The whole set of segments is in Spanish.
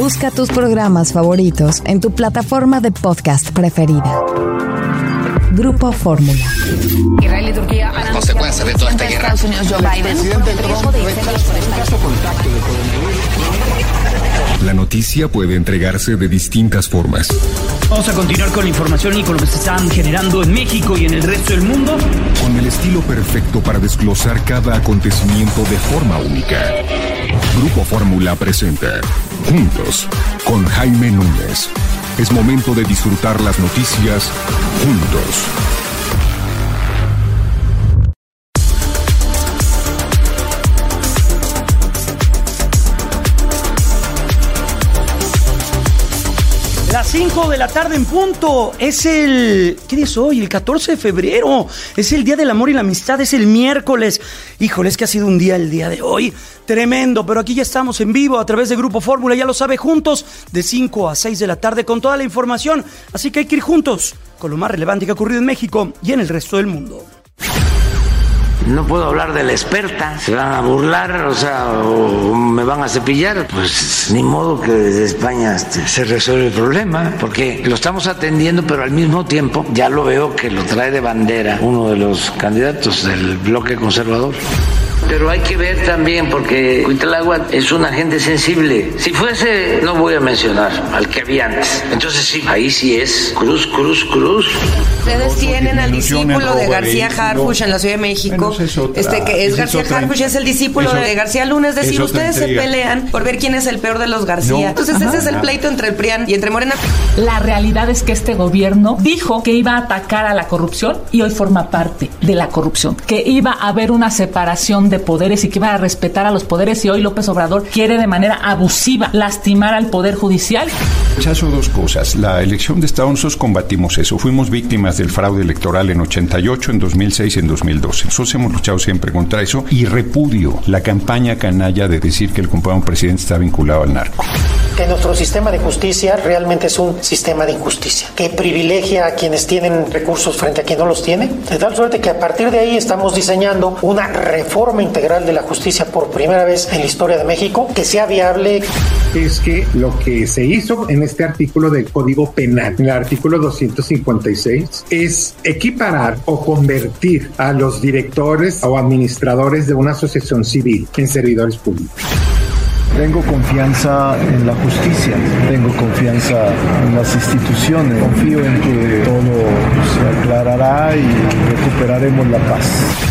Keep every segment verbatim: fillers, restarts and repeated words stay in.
Busca tus programas favoritos en tu plataforma de podcast preferida. Grupo Fórmula. Israel y Turquía. Las consecuencias de toda esta guerra. Estados Unidos, Joe Biden. La noticia puede entregarse de distintas formas. Vamos a continuar con la información y con lo que se están generando en México y en el resto del mundo. Con el estilo perfecto para desglosar cada acontecimiento de forma única. Grupo Fórmula presenta Juntos con Jaime Núñez. Es momento de disfrutar las noticias juntos. Las cinco de la tarde en punto. Es el... ¿Qué día es hoy? El catorce de febrero. Es el Día del Amor y la Amistad. Es el miércoles. Híjole, es que ha sido un día el día de hoy tremendo. Pero aquí ya estamos en vivo a través de Grupo Fórmula. Ya lo sabe, juntos de cinco a seis de la tarde con toda la información. Así que hay que ir juntos con lo más relevante que ha ocurrido en México y en el resto del mundo. No puedo hablar de la experta, se van a burlar, o sea, o me van a cepillar. Pues ni modo que desde España este, se resuelve el problema, porque lo estamos atendiendo, pero al mismo tiempo ya lo veo que lo trae de bandera uno de los candidatos del bloque conservador. Pero hay que ver también, porque Cuitláhuac es una gente sensible. Si fuese, no voy a mencionar al que había antes. Entonces sí, ahí sí es cruz, cruz, cruz. Ustedes tienen al discípulo de García Harfuch en la Ciudad de México. Bueno, es otra, este que es García es Harfuch, es el discípulo eso, de García Luna. Es decir, es ustedes se pelean por ver quién es el peor de los García. No. Entonces Ajá, ese es el pleito entre el P R I A N y entre Morena. La realidad es que este gobierno dijo que iba a atacar a la corrupción y hoy forma parte de la corrupción. Que iba a haber una separación de poderes y que iba a respetar a los poderes, y hoy López Obrador quiere de manera abusiva lastimar al Poder Judicial. Rechazo dos cosas. La elección de Estados Unidos combatimos eso. Fuimos víctimas del fraude electoral en ochenta y ocho, en dos mil seis y en dos mil doce. Nosotros hemos luchado siempre contra eso y repudio la campaña canalla de decir que el compañero presidente está vinculado al narco. Que nuestro sistema de justicia realmente es un sistema de injusticia, que privilegia a quienes tienen recursos frente a quien no los tiene, de tal suerte que a partir de ahí estamos diseñando una reforma integral de la justicia por primera vez en la historia de México, que sea viable. Es que lo que se hizo en este artículo del Código Penal, en el artículo doscientos cincuenta y seis, es equiparar o convertir a los directores o administradores de una asociación civil en servidores públicos. Tengo confianza en la justicia, tengo confianza en las instituciones, confío en que todo se aclarará y recuperaremos la paz.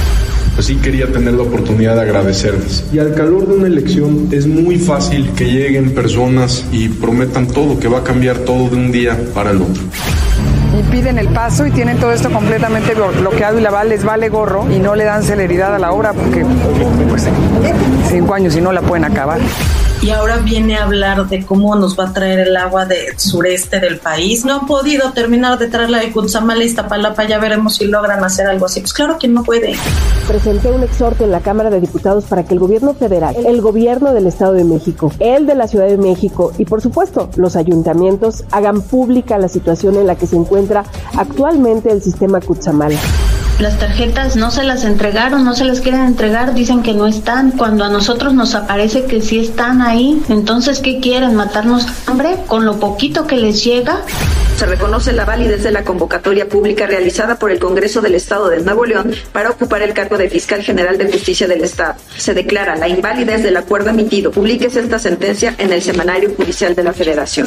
Así quería tener la oportunidad de agradecerles. Y al calor de una elección es muy fácil que lleguen personas y prometan todo, que va a cambiar todo de un día para el otro. Impiden el paso y tienen todo esto completamente bloqueado y la les vale gorro y no le dan celeridad a la obra porque pues cinco años y no la pueden acabar. Y ahora viene a hablar de cómo nos va a traer el agua del sureste del país. No han podido terminar de traerla de Cutzamala y Iztapalapa, ya veremos si logran hacer algo así. Pues claro que no puede. Presenté un exhorto en la Cámara de Diputados para que el gobierno federal, el gobierno del Estado de México, el de la Ciudad de México y por supuesto los ayuntamientos hagan pública la situación en la que se encuentra actualmente el sistema Cutzamala. Las tarjetas no se las entregaron, no se las quieren entregar, dicen que no están, cuando a nosotros nos aparece que sí están ahí. Entonces, ¿qué quieren? ¿Matarnos hambre con lo poquito que les llega? Se reconoce la validez de la convocatoria pública realizada por el Congreso del Estado de Nuevo León para ocupar el cargo de Fiscal General de Justicia del Estado. Se declara la invalidez del acuerdo emitido. Publíquese esta sentencia en el Semanario Judicial de la Federación.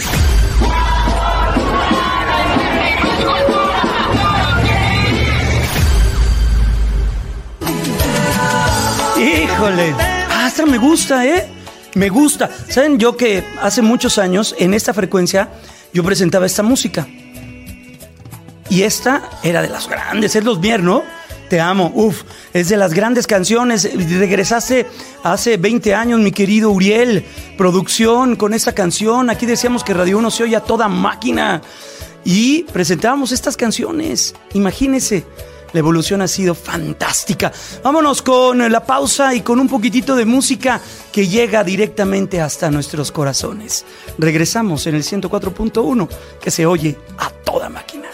Híjole, hasta me gusta, ¿eh? Me gusta. ¿Saben yo que hace muchos años en esta frecuencia yo presentaba esta música? Y esta era de las grandes, es Los Mier, ¿no? Te amo, uf, es de las grandes canciones. Regresaste hace veinte años, mi querido Uriel, producción con esta canción. Aquí decíamos que Radio Uno se oye a toda máquina y presentábamos estas canciones. Imagínense. La evolución ha sido fantástica. Vámonos con la pausa y con un poquitito de música que llega directamente hasta nuestros corazones. Regresamos en el ciento cuatro punto uno, que se oye a toda máquina.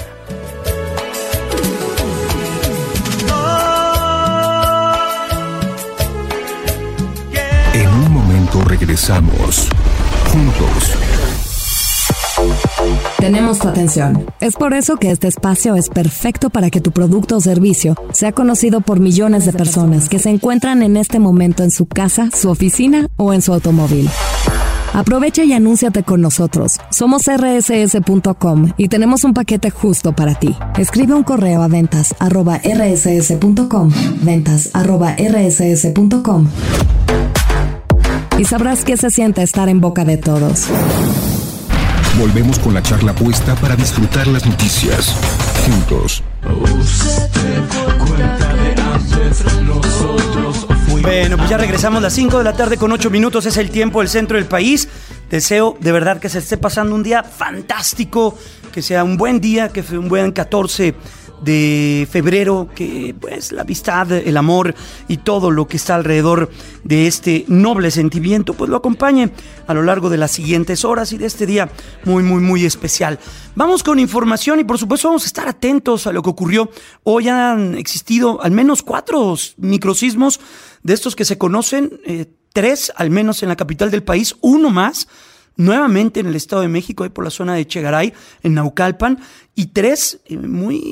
En un momento regresamos. Juntos. Tenemos tu atención. Es por eso que este espacio es perfecto para que tu producto o servicio sea conocido por millones de personas que se encuentran en este momento en su casa, su oficina o en su automóvil. Aprovecha y anúnciate con nosotros. Somos erre ese ese punto com y tenemos un paquete justo para ti. Escribe un correo a ventas arroba erre ese ese punto com, ventas arroba erre ese ese punto com, y sabrás qué se siente estar en boca de todos. Volvemos con la charla puesta para disfrutar las noticias juntos. Bueno, pues ya regresamos a las cinco de la tarde con ocho minutos, es el tiempo del centro del país. Deseo de verdad que se esté pasando un día fantástico, que sea un buen día, que sea un buen catorce de febrero, que pues la amistad, el amor y todo lo que está alrededor de este noble sentimiento pues lo acompañe a lo largo de las siguientes horas y de este día muy muy muy especial. Vamos con información y por supuesto vamos a estar atentos a lo que ocurrió. Hoy han existido al menos cuatro microsismos de estos que se conocen, eh, tres al menos en la capital del país, uno más nuevamente en el Estado de México, ahí por la zona de Chegaray, en Naucalpan, y tres eh,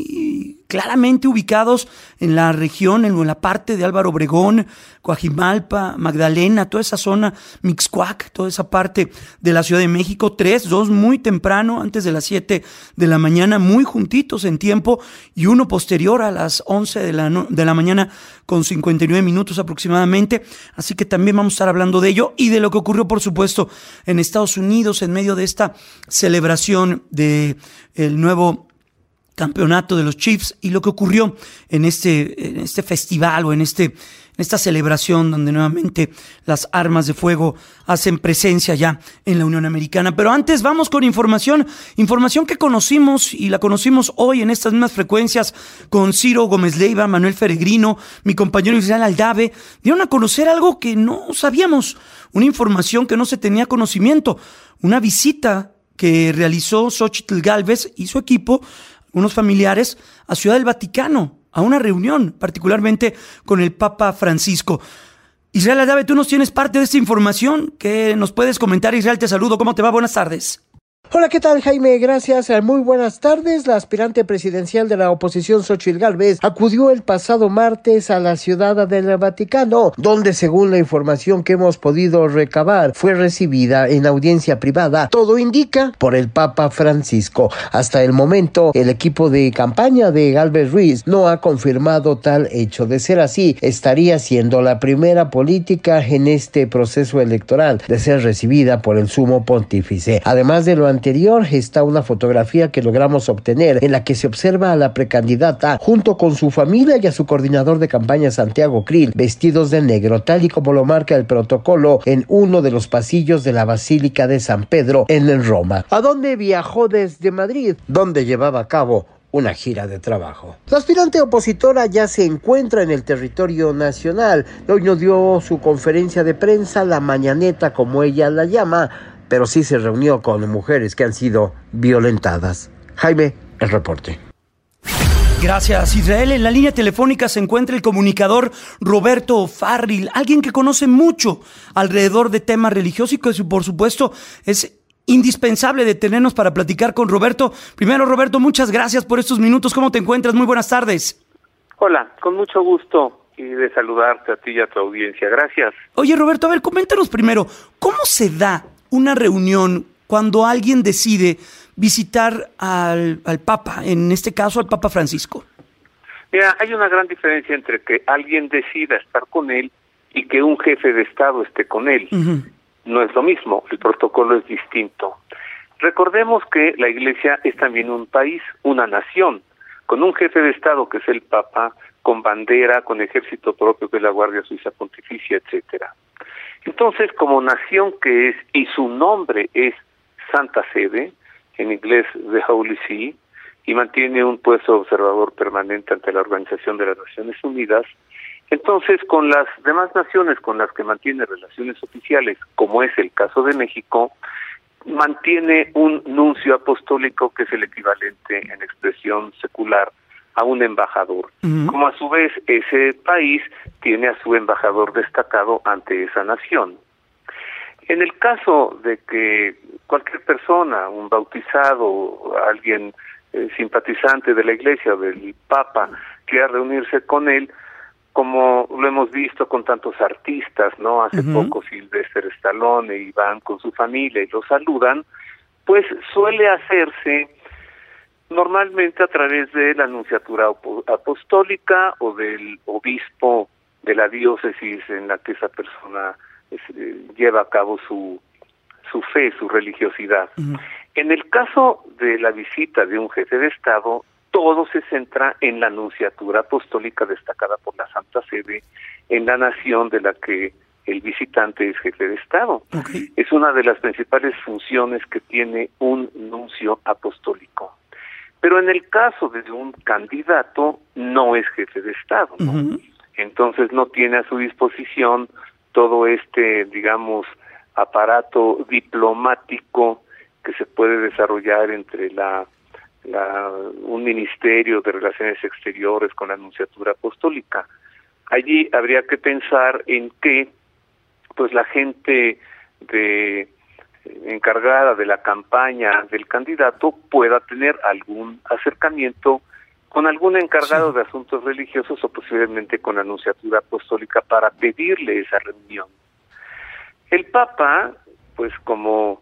muy claramente ubicados en la región, en la parte de Álvaro Obregón, Coajimalpa, Magdalena, toda esa zona, Mixcoac, toda esa parte de la Ciudad de México. Tres, dos muy temprano, antes de las siete de la mañana, muy juntitos en tiempo, y uno posterior a las once de la, no, de la mañana con cincuenta y nueve minutos aproximadamente. Así que también vamos a estar hablando de ello y de lo que ocurrió, por supuesto, en Estados Unidos en medio de esta celebración de el nuevo campeonato de los Chiefs y lo que ocurrió en este, en este festival o en este, en esta celebración donde nuevamente las armas de fuego hacen presencia ya en la Unión Americana. Pero antes vamos con información, información que conocimos y la conocimos hoy en estas mismas frecuencias con Ciro Gómez Leiva, Manuel Peregrino, mi compañero Israel Aldave, dieron a conocer algo que no sabíamos, una información que no se tenía conocimiento, una visita que realizó Xóchitl Gálvez y su equipo, unos familiares, a Ciudad del Vaticano, a una reunión, particularmente con el Papa Francisco. Israel Aldave, tú nos tienes parte de esta información. ¿Qué nos puedes comentar? Israel, te saludo. ¿Cómo te va? Buenas tardes. Hola, ¿qué tal, Jaime? Gracias. Muy buenas tardes. La aspirante presidencial de la oposición, Xóchitl Gálvez, acudió el pasado martes a la Ciudad del Vaticano, donde, según la información que hemos podido recabar, fue recibida en audiencia privada, todo indica, por el Papa Francisco. Hasta el momento, el equipo de campaña de Gálvez Ruiz no ha confirmado tal hecho. De ser así, estaría siendo la primera política en este proceso electoral de ser recibida por el sumo pontífice. Además de lo anterior, está una fotografía que logramos obtener en la que se observa a la precandidata junto con su familia y a su coordinador de campaña, Santiago Krill, vestidos de negro, tal y como lo marca el protocolo en uno de los pasillos de la Basílica de San Pedro en Roma, a donde viajó desde Madrid, donde llevaba a cabo una gira de trabajo. La aspirante opositora ya se encuentra en el territorio nacional. Hoy nos dio su conferencia de prensa, la mañaneta como ella la llama, pero sí se reunió con mujeres que han sido violentadas. Jaime, el reporte. Gracias, Israel. En la línea telefónica se encuentra el comunicador Roberto Farril, alguien que conoce mucho alrededor de temas religiosos y que, por supuesto, es indispensable detenernos para platicar con Roberto. Primero, Roberto, muchas gracias por estos minutos. ¿Cómo te encuentras? Muy buenas tardes. Hola, con mucho gusto y de saludarte a ti y a tu audiencia. Gracias. Oye, Roberto, a ver, coméntanos primero, ¿cómo se da una reunión cuando alguien decide visitar al, al Papa, en este caso al Papa Francisco? Mira, hay una gran diferencia entre que alguien decida estar con él y que un jefe de Estado esté con él. Uh-huh. No es lo mismo, el protocolo es distinto. Recordemos que la Iglesia es también un país, una nación, con un jefe de Estado que es el Papa, con bandera, con ejército propio que es la Guardia Suiza Pontificia, etcétera. Entonces, como nación que es, y su nombre es Santa Sede, en inglés The Holy See, y mantiene un puesto de observador permanente ante la Organización de las Naciones Unidas, entonces con las demás naciones con las que mantiene relaciones oficiales, como es el caso de México, mantiene un nuncio apostólico que es el equivalente en expresión secular a un embajador, uh-huh. como a su vez ese país tiene a su embajador destacado ante esa nación. En el caso de que cualquier persona, un bautizado, alguien eh, simpatizante de la Iglesia o del Papa, quiera reunirse con él, como lo hemos visto con tantos artistas, ¿no? Hace uh-huh. poco Sylvester Stallone y van con su familia y lo saludan, pues suele hacerse normalmente a través de la Nunciatura Apostólica o del obispo de la diócesis en la que esa persona es, eh, lleva a cabo su, su fe, su religiosidad. Uh-huh. En el caso de la visita de un jefe de Estado, todo se centra en la Nunciatura Apostólica destacada por la Santa Sede en la nación de la que el visitante es jefe de Estado. Okay. Es una de las principales funciones que tiene un nuncio apostólico. Pero en el caso de un candidato, no es jefe de Estado, ¿no? Uh-huh. Entonces no tiene a su disposición todo este, digamos, aparato diplomático que se puede desarrollar entre la, la un ministerio de Relaciones Exteriores con la Nunciatura Apostólica. Allí habría que pensar en que pues la gente de encargada de la campaña del candidato pueda tener algún acercamiento con algún encargado sí. de asuntos religiosos o posiblemente con la Nunciatura Apostólica para pedirle esa reunión. El Papa, pues como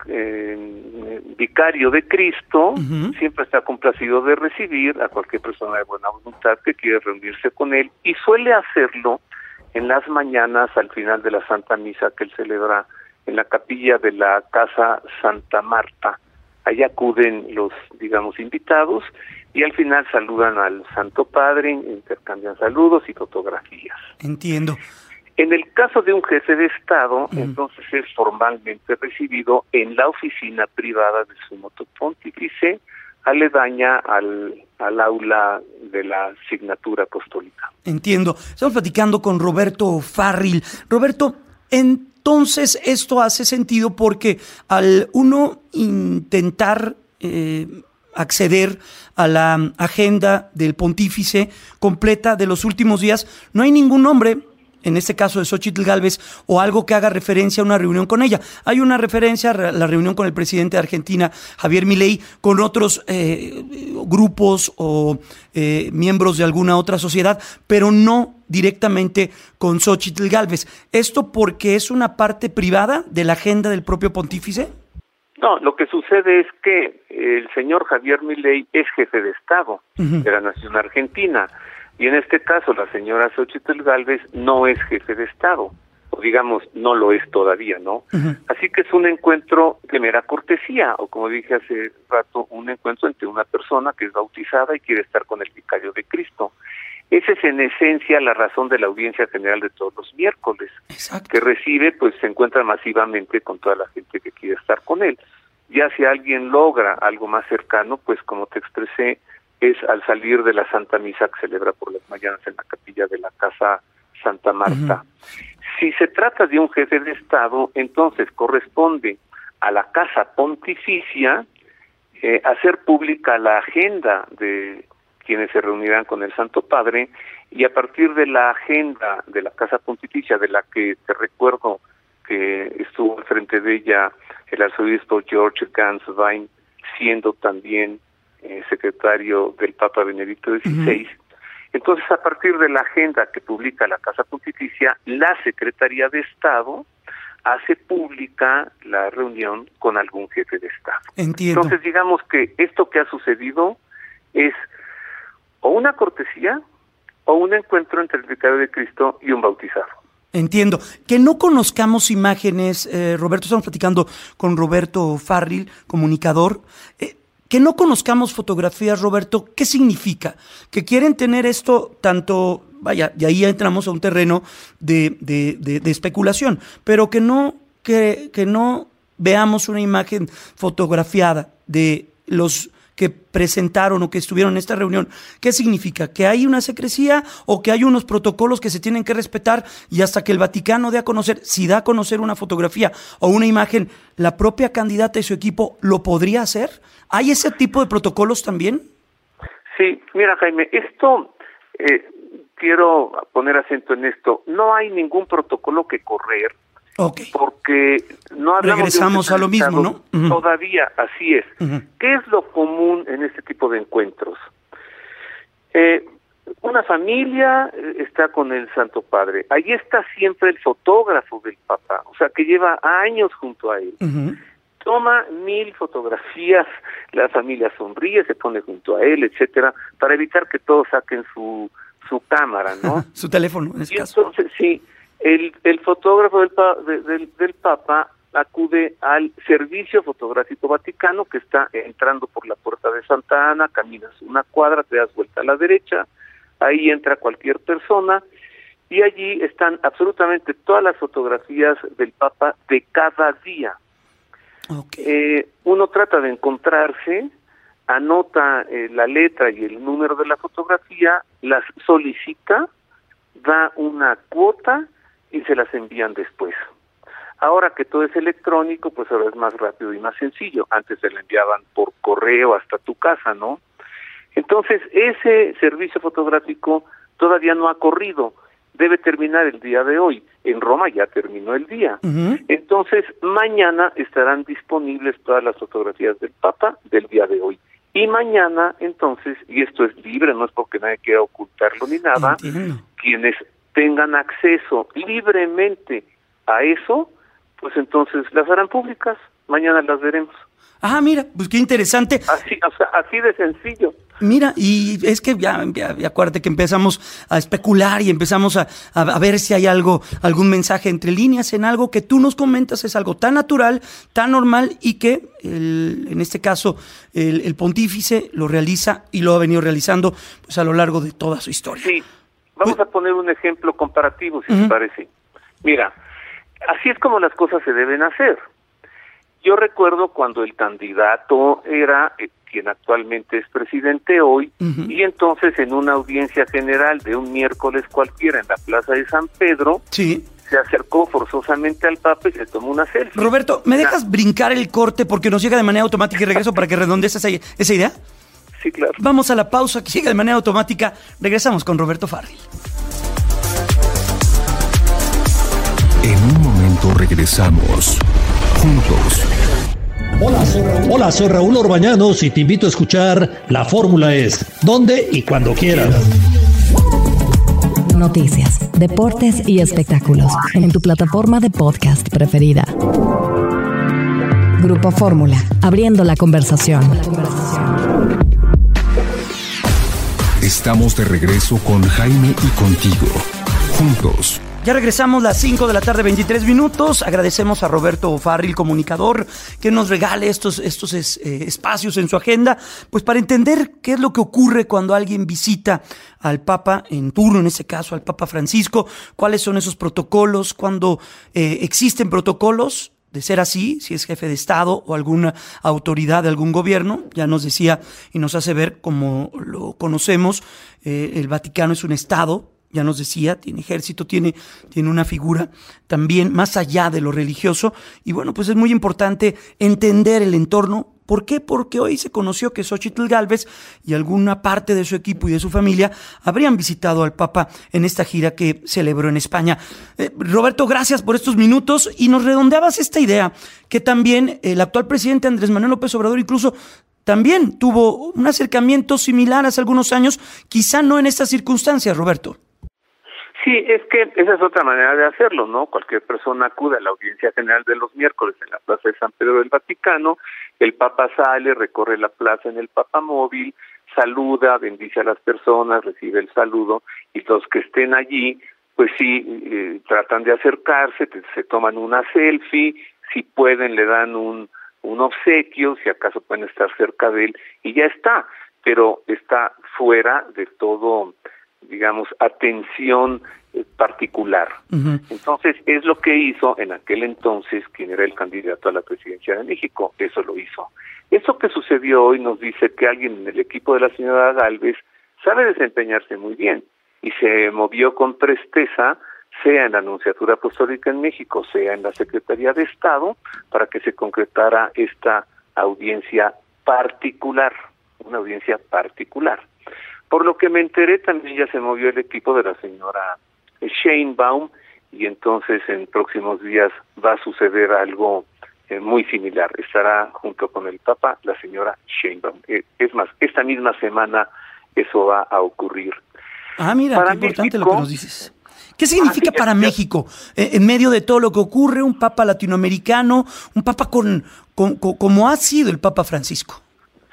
eh, vicario de Cristo, uh-huh. siempre está complacido de recibir a cualquier persona de buena voluntad que quiere reunirse con él y suele hacerlo en las mañanas al final de la Santa Misa que él celebra en la capilla de la Casa Santa Marta. Allá acuden los, digamos, invitados y al final saludan al Santo Padre, intercambian saludos y fotografías. Entiendo. En el caso de un jefe de Estado, mm. entonces es formalmente recibido en la oficina privada del Sumo Pontífice, aledaña al, al aula de la Signatura Apostólica. Entiendo. Estamos platicando con Roberto Farril. Roberto, entonces esto hace sentido porque al uno intentar eh, acceder a la agenda del pontífice completa de los últimos días, no hay ningún nombre, en este caso de Xóchitl Gálvez, o algo que haga referencia a una reunión con ella. Hay una referencia a la reunión con el presidente de Argentina, Javier Milei, con otros eh, grupos o eh, miembros de alguna otra sociedad, pero no directamente con Xóchitl Gálvez. ¿Esto porque es una parte privada de la agenda del propio pontífice? No, lo que sucede es que el señor Javier Milei es jefe de Estado uh-huh. de la nación argentina. Y en este caso la señora Xóchitl Gálvez no es jefe de Estado, o digamos, no lo es todavía, ¿no? Uh-huh. Así que es un encuentro de mera cortesía, o como dije hace rato, un encuentro entre una persona que es bautizada y quiere estar con el vicario de Cristo. Esa es en esencia la razón de la audiencia general de todos los miércoles, Exacto. que recibe, pues se encuentra masivamente con toda la gente que quiere estar con él. Ya si alguien logra algo más cercano, pues como te expresé, es al salir de la Santa Misa que celebra por las mañanas en la capilla de la Casa Santa Marta. Uh-huh. Si se trata de un jefe de Estado, entonces corresponde a la Casa Pontificia eh, hacer pública la agenda de quienes se reunirán con el Santo Padre, y a partir de la agenda de la Casa Pontificia, de la que te recuerdo que estuvo al frente de ella el arzobispo George Gans Wein, siendo también Eh, secretario del Papa Benedicto dieciséis. Uh-huh. Entonces, a partir de la agenda que publica la Casa Pontificia, la Secretaría de Estado hace pública la reunión con algún jefe de Estado. Entiendo. Entonces, digamos que esto que ha sucedido es o una cortesía o un encuentro entre el vicario de Cristo y un bautizado. Entiendo. Que no conozcamos imágenes, eh, Roberto, estamos platicando con Roberto Farril, comunicador, eh, que no conozcamos fotografías, Roberto, ¿qué significa? Que quieren tener esto tanto, vaya, y ahí entramos a un terreno de, de, de, de especulación, pero que no, que, que no veamos una imagen fotografiada de los que presentaron o que estuvieron en esta reunión. ¿Qué significa? ¿Que hay una secrecía o que hay unos protocolos que se tienen que respetar y hasta que el Vaticano dé a conocer, si da a conocer una fotografía o una imagen, la propia candidata y su equipo lo podría hacer? ¿Hay ese tipo de protocolos también? Sí, mira, Jaime, esto, eh, quiero poner acento en esto, no hay ningún protocolo que correr Okay. Porque no hablamos Regresamos de un a lo mismo, ¿no? Uh-huh. Todavía, así es. Uh-huh. ¿Qué es lo común en este tipo de encuentros? Eh, una familia está con el Santo Padre. Ahí está siempre el fotógrafo del papá, o sea, que lleva años junto a él. Uh-huh. Toma mil fotografías, la familia sonríe, se pone junto a él, etcétera, para evitar que todos saquen su su cámara, ¿no? Su teléfono, en ese y caso. Entonces, sí, el, el fotógrafo del, pa, de, del, del Papa acude al Servicio Fotográfico Vaticano, que está entrando por la Puerta de Santa Ana, caminas una cuadra, te das vuelta a la derecha, ahí entra cualquier persona, y allí están absolutamente todas las fotografías del Papa de cada día. Okay. Eh, uno trata de encontrarse, anota eh, la letra y el número de la fotografía, las solicita, da una cuota y se las envían después. Ahora que todo es electrónico, pues ahora es más rápido y más sencillo. Antes se la enviaban por correo hasta tu casa, ¿no? Entonces, ese servicio fotográfico todavía no ha corrido. Debe terminar el día de hoy. En Roma ya terminó el día. Uh-huh. Entonces, mañana estarán disponibles todas las fotografías del Papa del día de hoy. Y mañana, entonces, y esto es libre, no es porque nadie quiera ocultarlo ni nada, Entiendo. Quienes tengan acceso libremente a eso, pues entonces las harán públicas. Mañana las veremos. Ah, mira, pues qué interesante. Así, o sea, así de sencillo. Mira, y es que ya, ya, ya acuérdate que empezamos a especular y empezamos a, a, a ver si hay algo, algún mensaje entre líneas en algo que tú nos comentas es algo tan natural, tan normal y que el, en este caso el, el pontífice lo realiza y lo ha venido realizando pues a lo largo de toda su historia. Sí, vamos pues, a poner un ejemplo comparativo, si uh-huh. te parece. Mira, así es como las cosas se deben hacer. Yo recuerdo cuando el candidato era eh, quien actualmente es presidente hoy, uh-huh. y entonces en una audiencia general de un miércoles cualquiera en la Plaza de San Pedro, sí. se acercó forzosamente al Papa y se tomó una selfie. Roberto, ¿me dejas brincar el corte porque nos llega de manera automática y regreso para que redondees esa, esa idea? Sí, claro. Vamos a la pausa que llega de manera automática. Regresamos con Roberto Farril. En un momento regresamos. Juntos. Hola soy, Raúl. Hola, soy Raúl Orbañanos y te invito a escuchar La Fórmula Es, donde y cuando quieras. Noticias, deportes y espectáculos en tu plataforma de podcast preferida. Grupo Fórmula, abriendo la conversación. Estamos de regreso con Jaime y contigo. Juntos. Ya regresamos las cinco de la tarde, veintitrés minutos. Agradecemos a Roberto Farril, comunicador, que nos regale estos, estos es, eh, espacios en su agenda, pues para entender qué es lo que ocurre cuando alguien visita al Papa en turno, en este caso al Papa Francisco, cuáles son esos protocolos, cuando eh, existen protocolos. De ser así, si es jefe de Estado o alguna autoridad de algún gobierno, ya nos decía y nos hace ver como lo conocemos, eh, el Vaticano es un Estado. Ya nos decía, tiene ejército, tiene, tiene una figura también más allá de lo religioso. Y bueno, pues es muy importante entender el entorno. ¿Por qué? Porque hoy se conoció que Xóchitl Gálvez y alguna parte de su equipo y de su familia habrían visitado al Papa en esta gira que celebró en España. Eh, Roberto, gracias por estos minutos y nos redondeabas esta idea que también el actual presidente Andrés Manuel López Obrador incluso también tuvo un acercamiento similar hace algunos años, quizá no en estas circunstancias, Roberto. Sí, es que esa es otra manera de hacerlo, ¿no? Cualquier persona acude a la audiencia general de los miércoles en la Plaza de San Pedro del Vaticano, el Papa sale, recorre la plaza en el papamóvil, saluda, bendice a las personas, recibe el saludo, y los que estén allí, pues sí, eh, tratan de acercarse, se toman una selfie, si pueden le dan un, un obsequio, si acaso pueden estar cerca de él, y ya está, pero está fuera de todo, digamos, atención eh, particular. Uh-huh. Entonces, es lo que hizo en aquel entonces quien era el candidato a la presidencia de México, eso lo hizo. Eso que sucedió hoy nos dice que alguien en el equipo de la señora Gálvez sabe desempeñarse muy bien y se movió con presteza, sea en la Nunciatura Apostólica en México, sea en la Secretaría de Estado, para que se concretara esta audiencia particular, una audiencia particular. Por lo que me enteré, también ya se movió el equipo de la señora Sheinbaum y entonces en próximos días va a suceder algo eh, muy similar. Estará junto con el Papa la señora Sheinbaum. Eh, es más, esta misma semana eso va a ocurrir. Ah, mira, para qué importante México, lo que nos dices. ¿Qué significa ah, sí, para ya, México, eh, en medio de todo lo que ocurre, un Papa latinoamericano, un Papa con, con, con como ha sido el Papa Francisco?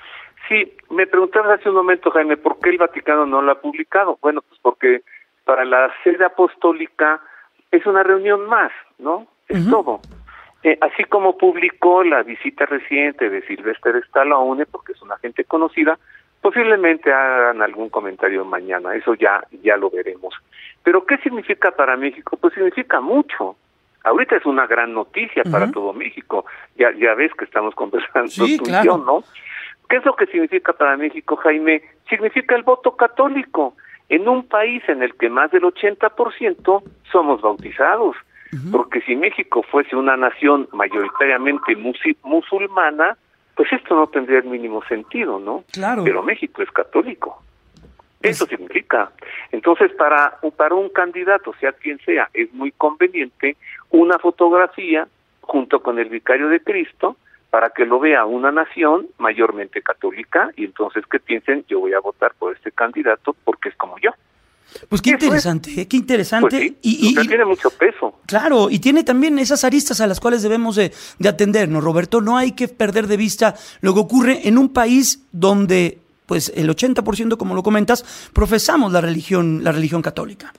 Sí, me preguntabas hace un momento, Jaime, ¿por qué el Vaticano no lo ha publicado? Bueno, pues porque para la sede apostólica es una reunión más, ¿no? Es uh-huh. todo. Eh, así como publicó la visita reciente de Sylvester Stallone, porque es una gente conocida, posiblemente hagan algún comentario mañana, eso ya, ya lo veremos. Pero ¿qué significa para México? Pues significa mucho. Ahorita es una gran noticia uh-huh. para todo México. Ya, ya ves que estamos conversando sí, tú claro. y yo, ¿no? ¿Qué es lo que significa para México, Jaime? Significa el voto católico en un país en el que más del ochenta por ciento somos bautizados. Uh-huh. Porque si México fuese una nación mayoritariamente musi- musulmana, pues esto no tendría el mínimo sentido, ¿no? Claro. Pero México es católico. Eso pues significa. Entonces, para, para un candidato, sea quien sea, es muy conveniente una fotografía junto con el vicario de Cristo para que lo vea una nación mayormente católica y entonces que piensen, yo voy a votar por este candidato porque es como yo. Pues qué interesante, ¿eh? qué interesante. Pues sí, y, y, y tiene mucho peso. Claro, y tiene también esas aristas a las cuales debemos de, de atendernos, Roberto. No hay que perder de vista lo que ocurre en un país donde, pues, el ochenta por ciento, como lo comentas, profesamos la religión, la religión católica.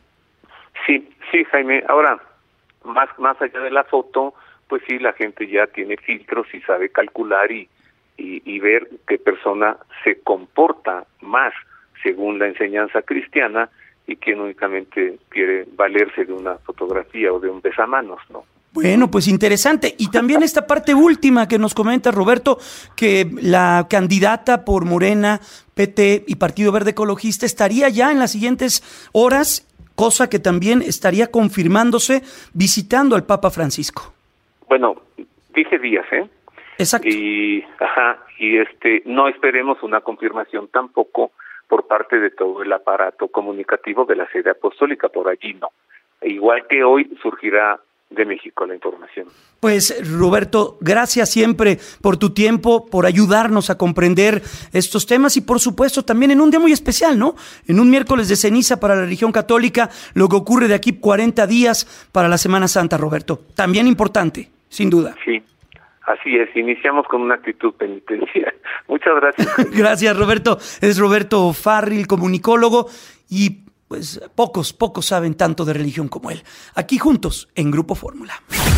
Sí, sí, Jaime. Ahora, más, más allá de la foto, pues sí, la gente ya tiene filtros y sabe calcular y, y, y ver qué persona se comporta más según la enseñanza cristiana y quién únicamente quiere valerse de una fotografía o de un besamanos, ¿no? Bueno, pues interesante. Y también esta parte última que nos comenta Roberto, que la candidata por Morena, P T y Partido Verde Ecologista estaría ya en las siguientes horas, cosa que también estaría confirmándose visitando al Papa Francisco. Bueno, dije días, ¿eh? Exacto. Y, ajá, y este, no esperemos una confirmación tampoco por parte de todo el aparato comunicativo de la sede apostólica, por allí no. Igual que hoy surgirá de México la información. Pues Roberto, gracias siempre por tu tiempo, por ayudarnos a comprender estos temas y por supuesto también en un día muy especial, ¿no? En un miércoles de ceniza para la religión católica, lo que ocurre de aquí cuarenta días para la Semana Santa, Roberto. También importante, sin duda. Sí. Así es, iniciamos con una actitud penitencial. Muchas gracias. Gracias, Roberto. Es Roberto Farril, comunicólogo, y pues pocos, pocos saben tanto de religión como él. Aquí juntos, en Grupo Fórmula.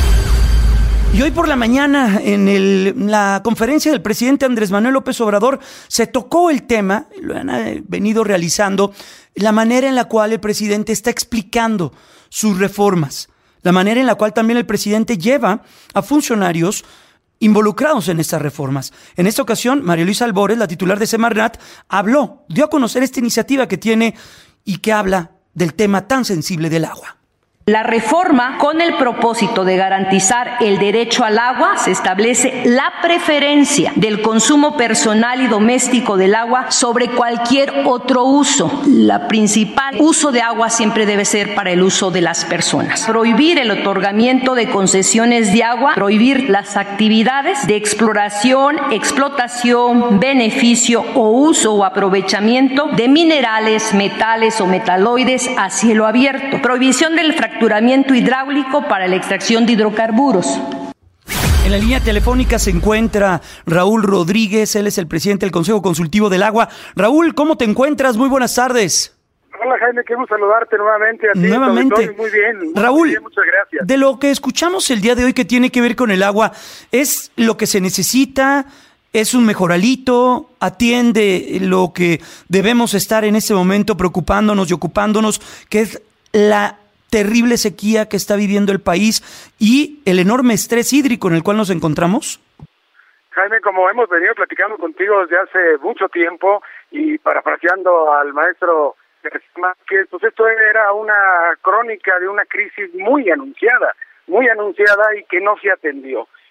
Y hoy por la mañana, en el, la conferencia del presidente Andrés Manuel López Obrador, se tocó el tema, lo han venido realizando, la manera en la cual el presidente está explicando sus reformas, la manera en la cual también el presidente lleva a funcionarios involucrados en estas reformas. En esta ocasión, María Luisa Albores, la titular de Semarnat, habló, dio a conocer esta iniciativa que tiene y que habla del tema tan sensible del agua. La reforma, con el propósito de garantizar el derecho al agua, se establece la preferencia del consumo personal y doméstico del agua sobre cualquier otro uso. La principal uso de agua siempre debe ser para el uso de las personas. Prohibir el otorgamiento de concesiones de agua, prohibir las actividades de exploración, explotación, beneficio o uso o aprovechamiento de minerales, metales o metaloides a cielo abierto. Prohibición del fracturamiento hidráulico para la extracción de hidrocarburos. En la línea telefónica se encuentra Raúl Rodríguez, él es el presidente del Consejo Consultivo del Agua. Raúl, ¿cómo te encuentras? Muy buenas tardes. Hola Jaime, qué gusto saludarte nuevamente a ti. Nuevamente. Todo, muy bien. Raúl, muy bien, muchas gracias. De lo que escuchamos el día de hoy que tiene que ver con el agua, ¿es lo que se necesita? ¿Es un mejoralito? ¿Atiende lo que debemos estar en este momento preocupándonos y ocupándonos, que es la terrible sequía que está viviendo el país y el enorme estrés hídrico en el cual nos encontramos? Jaime, como hemos venido platicando contigo desde hace mucho tiempo y parafraseando al maestro que pues esto era una crónica de una crisis muy anunciada, muy anunciada y que no se atendió.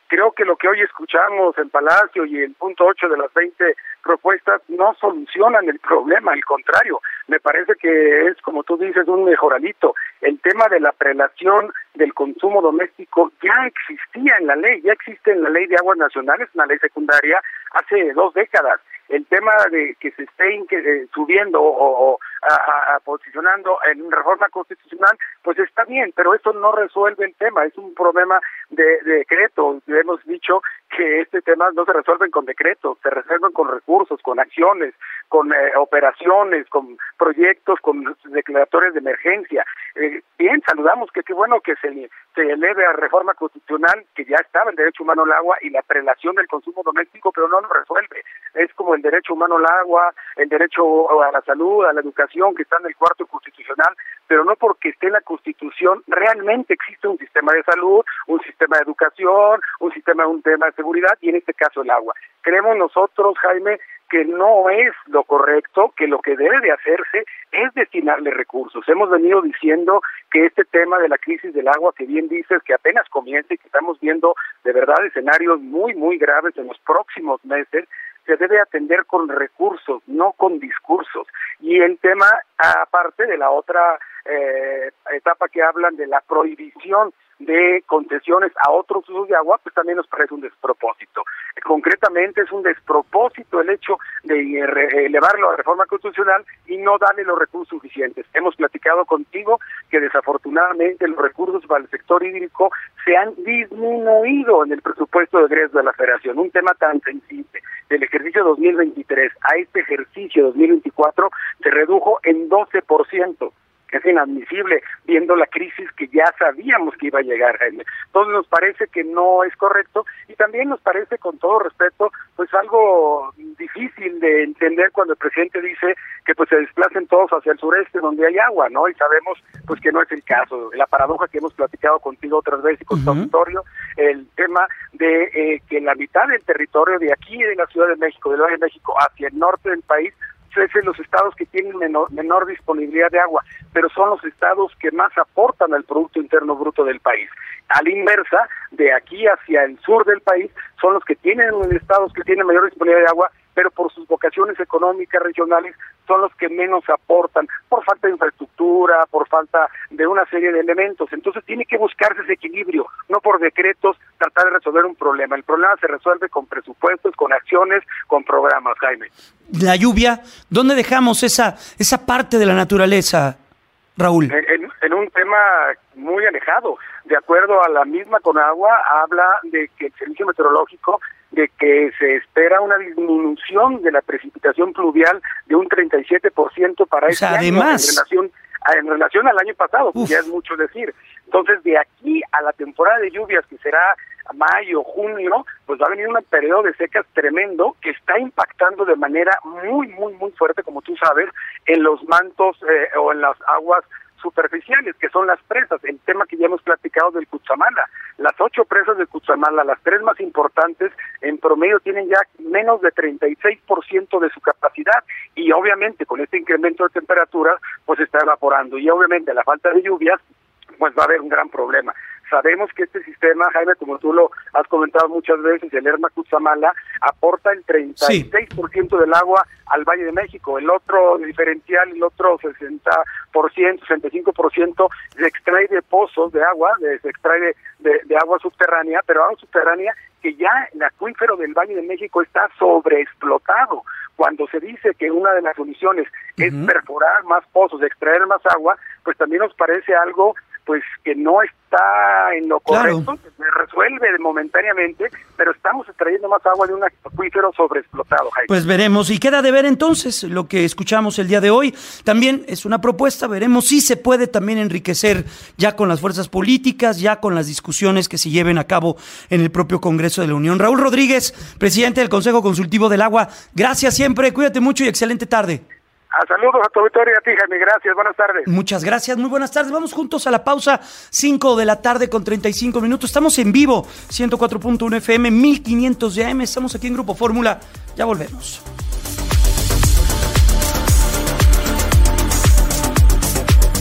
Creo que lo que hoy escuchamos en Palacio y el punto ocho de las veinte propuestas no solucionan el problema, al contrario, me parece que es, como tú dices, un mejoralito. El tema de la prelación del consumo doméstico ya existía en la ley, ya existe en la Ley de Aguas Nacionales, una ley secundaria, hace dos décadas. El tema de que se estén que, eh, subiendo o, o a, a, posicionando en una reforma constitucional, pues está bien, pero eso no resuelve el tema, es un problema de, de decreto. Hemos dicho que este tema no se resuelven con decretos, se resuelven con recursos, con acciones, con eh, operaciones, con proyectos, con declaratorias de emergencia. Eh, bien, saludamos que qué bueno que se, se eleve a reforma constitucional, que ya estaba el derecho humano al agua y la prelación del consumo doméstico, pero no lo resuelve. Es como el derecho humano al agua, el derecho a la salud, a la educación, que está en el cuarto constitucional, pero no porque esté en la Constitución, realmente existe un sistema de salud, un sistema de educación, un sistema, un tema de seguridad, y en este caso el agua. Creemos nosotros, Jaime, que no es lo correcto, que lo que debe de hacerse es destinarle recursos. Hemos venido diciendo que este tema de la crisis del agua, que bien dices, que apenas comienza y que estamos viendo de verdad escenarios muy, muy graves en los próximos meses, se debe atender con recursos, no con discursos. Y el tema, aparte de la otra eh, etapa que hablan de la prohibición de concesiones a otros usos de agua, pues también nos parece un despropósito. Concretamente es un despropósito el hecho de elevarlo a reforma constitucional y no darle los recursos suficientes. Hemos platicado contigo que desafortunadamente los recursos para el sector hídrico se han disminuido en el presupuesto de egresos de la Federación. Un tema tan sensible del ejercicio dos mil veintitrés a este ejercicio dos mil veinticuatro se redujo en doce por ciento. Es inadmisible, viendo la crisis que ya sabíamos que iba a llegar, Jaime. Entonces nos parece que no es correcto y también nos parece, con todo respeto, pues algo difícil de entender cuando el presidente dice que pues se desplacen todos hacia el sureste donde hay agua, ¿no? Y sabemos pues que no es el caso. La paradoja que hemos platicado contigo otras veces y con tu auditorio, el tema de eh, que la mitad del territorio de aquí, de la Ciudad de México, del Valle de México, hacia el norte del país, es en los estados que tienen menor, menor disponibilidad de agua, pero son los estados que más aportan al Producto Interno Bruto del país. A la inversa, de aquí hacia el sur del país, son los que tienen estados que tienen mayor disponibilidad de agua, pero por sus vocaciones económicas regionales son los que menos aportan, por falta de infraestructura, por falta de una serie de elementos. Entonces tiene que buscarse ese equilibrio, no por decretos tratar de resolver un problema. El problema se resuelve con presupuestos, con acciones, con programas, Jaime. La lluvia, ¿dónde dejamos esa esa parte de la naturaleza, Raúl? En, en, en un tema muy alejado. De acuerdo a la misma Conagua, habla de que el Servicio Meteorológico, de que se espera una disminución de la precipitación pluvial de un treinta y siete por ciento para o este sea, año además, en relación, en relación al año pasado, pues ya es mucho decir. Entonces, de aquí a la temporada de lluvias, que será mayo, junio, pues va a venir un periodo de secas tremendo que está impactando de manera muy, muy, muy fuerte, como tú sabes, en los mantos eh, o en las aguas superficiales, que son las presas. El tema que ya hemos platicado del Cutzamala. Las ocho presas de Cutzamala, las tres más importantes, en promedio tienen ya menos de treinta y seis por ciento de su capacidad y obviamente con este incremento de temperatura pues está evaporando y obviamente la falta de lluvias pues va a haber un gran problema. Sabemos que este sistema, Jaime, como tú lo has comentado muchas veces, el Lerma Cutzamala aporta el treinta y seis por ciento sí. del agua al Valle de México. El otro diferencial, el otro sesenta por ciento, sesenta y cinco por ciento se extrae de pozos de agua, de, se extrae de, de, de agua subterránea, pero agua subterránea que ya el acuífero del Valle de México está sobreexplotado. Cuando se dice que una de las soluciones uh-huh. es perforar más pozos, extraer más agua, pues también nos parece algo pues que no está en lo correcto, claro. Se resuelve momentáneamente, pero estamos extrayendo más agua de un acuífero sobreexplotado, Jaime. Pues veremos, y queda de ver entonces lo que escuchamos el día de hoy. También es una propuesta, veremos si se puede también enriquecer ya con las fuerzas políticas, ya con las discusiones que se lleven a cabo en el propio Congreso de la Unión. Raúl Rodríguez, presidente del Consejo Consultivo del Agua, gracias siempre, cuídate mucho y excelente tarde. A saludos a tu auditorio y a ti, Jaime. Gracias. Buenas tardes. Muchas gracias. Muy buenas tardes. Vamos juntos a la pausa. cinco de la tarde con treinta y cinco minutos. Estamos en vivo. ciento cuatro punto uno F M, mil quinientos de A M. Estamos aquí en Grupo Fórmula. Ya volvemos.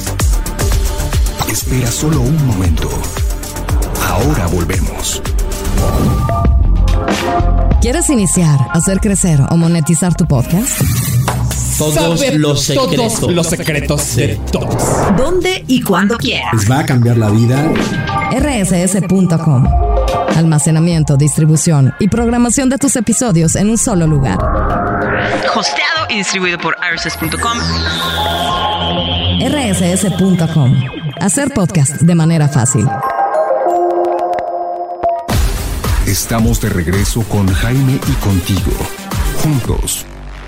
Espera solo un momento. Ahora volvemos. ¿Quieres iniciar, hacer crecer o monetizar tu podcast? Todos Saber los secretos. Todos los secretos de todos. ¿Dónde y cuándo quieras? Les va a cambiar la vida. R S S punto com. Almacenamiento, distribución y programación de tus episodios en un solo lugar. Hosteado y distribuido por R S S punto com. R S S punto com. Hacer podcast de manera fácil. Estamos de regreso con Jaime y contigo. Juntos.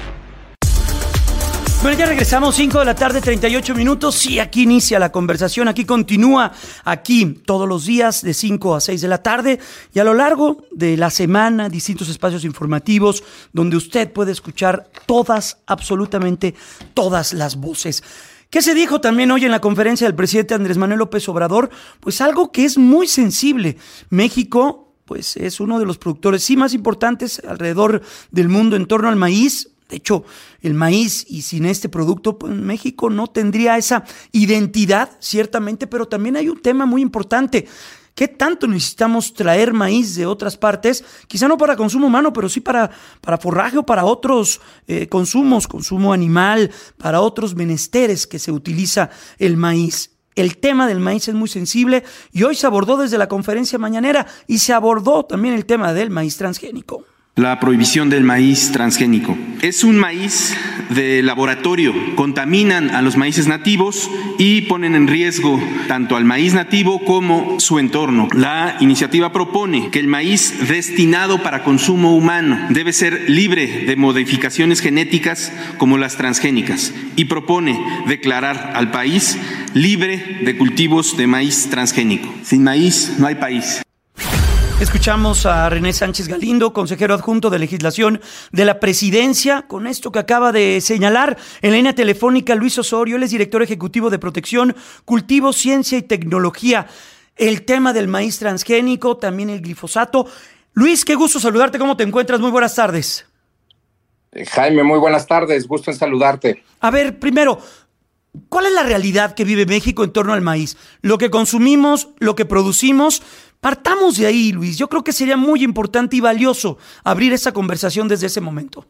Bueno, ya regresamos, cinco de la tarde, treinta y ocho minutos, y aquí inicia la conversación, aquí continúa, aquí todos los días de cinco a seis de la tarde, y a lo largo de la semana, distintos espacios informativos, donde usted puede escuchar todas, absolutamente todas las voces. ¿Qué se dijo también hoy en la conferencia del presidente Andrés Manuel López Obrador? Pues algo que es muy sensible. México, pues es uno de los productores, sí, más importantes alrededor del mundo en torno al maíz. De hecho, el maíz, y sin este producto, pues México no tendría esa identidad, ciertamente, pero también hay un tema muy importante. ¿Qué tanto necesitamos traer maíz de otras partes? Quizá no para consumo humano, pero sí para, para forraje o para otros eh, consumos, consumo animal, para otros menesteres que se utiliza el maíz. El tema del maíz es muy sensible y hoy se abordó desde la conferencia mañanera y se abordó también el tema del maíz transgénico. La prohibición del maíz transgénico. Es un maíz de laboratorio. Contaminan a los maíces nativos y ponen en riesgo tanto al maíz nativo como su entorno. La iniciativa propone que el maíz destinado para consumo humano debe ser libre de modificaciones genéticas como las transgénicas y propone declarar al país libre de cultivos de maíz transgénico. Sin maíz no hay país. Escuchamos a René Sánchez Galindo, consejero adjunto de legislación de la presidencia, con esto que acaba de señalar en la línea telefónica Luis Osorio. Él es director ejecutivo de Protección, Cultivo, Ciencia y Tecnología. El tema del maíz transgénico, también el glifosato. Luis, qué gusto saludarte. ¿Cómo te encuentras? Muy buenas tardes. Jaime, muy buenas tardes. Gusto en saludarte. A ver, primero, ¿cuál es la realidad que vive México en torno al maíz? Lo que consumimos, lo que producimos. Partamos de ahí, Luis. Yo creo que sería muy importante y valioso abrir esa conversación desde ese momento.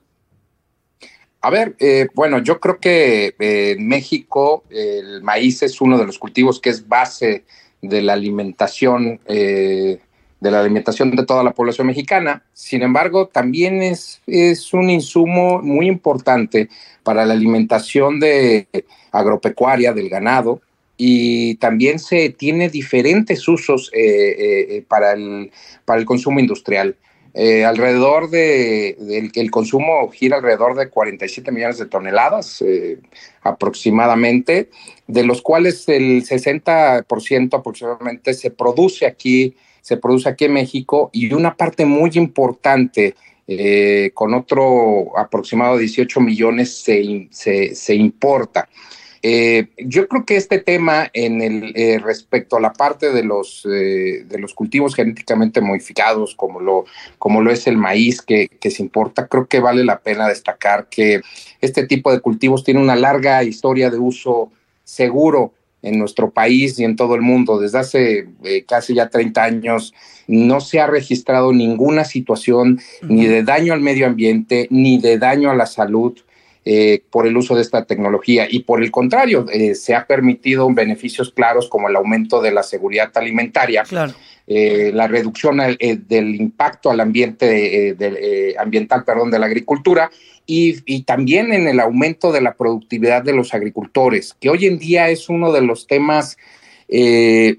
A ver, eh, bueno, yo creo que eh, en México eh, el maíz es uno de los cultivos que es base de la alimentación, eh, de la alimentación de toda la población mexicana. Sin embargo, también es, es un insumo muy importante para la alimentación de agropecuaria, del ganado. Y también se tiene diferentes usos eh, eh, para, el, para el consumo industrial. Eh, alrededor de, de el consumo gira alrededor de cuarenta y siete millones de toneladas eh, aproximadamente, de los cuales el sesenta por ciento aproximadamente se produce aquí, se produce aquí en México, y una parte muy importante, eh, con otro aproximado dieciocho millones, se, se, se importa. Eh, yo creo que este tema en el eh, respecto a la parte de los eh, de los cultivos genéticamente modificados, como lo como lo es el maíz que, que se importa, creo que vale la pena destacar que este tipo de cultivos tiene una larga historia de uso seguro en nuestro país y en todo el mundo. Desde hace eh, casi ya treinta años no se ha registrado ninguna situación uh-huh. ni de daño al medio ambiente ni de daño a la salud Eh, por el uso de esta tecnología, y por el contrario, eh, se ha permitido beneficios claros como el aumento de la seguridad alimentaria, claro. eh, la reducción eh, del impacto al ambiente eh, de, eh, ambiental, perdón, de la agricultura, y, y también en el aumento de la productividad de los agricultores, que hoy en día es uno de los temas Eh,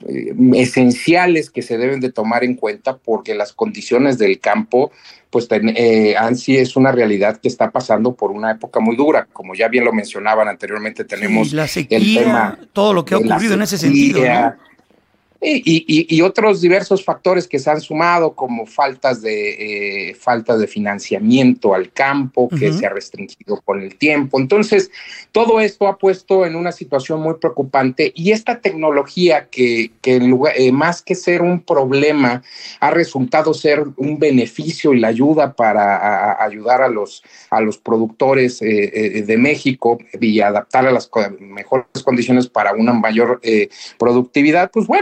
esenciales que se deben de tomar en cuenta, porque las condiciones del campo pues ten, eh, ANSI es una realidad que está pasando por una época muy dura, como ya bien lo mencionaban anteriormente. Tenemos sí, la sequía, el tema todo lo que ha ocurrido en ese sentido, ¿no? Y, y, y otros diversos factores que se han sumado, como faltas de eh, falta de financiamiento al campo, que uh-huh. se ha restringido con el tiempo. Entonces, todo esto ha puesto en una situación muy preocupante, y esta tecnología que, que en lugar, eh, más que ser un problema, ha resultado ser un beneficio y la ayuda para a, a ayudar a los, a los productores eh, eh, de México y adaptar a las co- mejores condiciones para una mayor eh, productividad. Pues bueno,